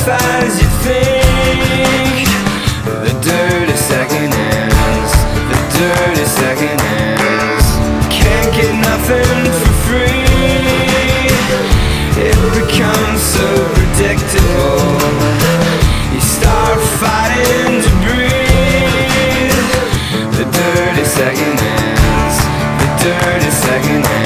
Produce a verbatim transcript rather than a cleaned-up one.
life as you think. The dirty second hands, the dirty second hands. Can't get nothing for free. It becomes so predictable. You start fighting to breathe. The dirty second hands, the dirty second hands.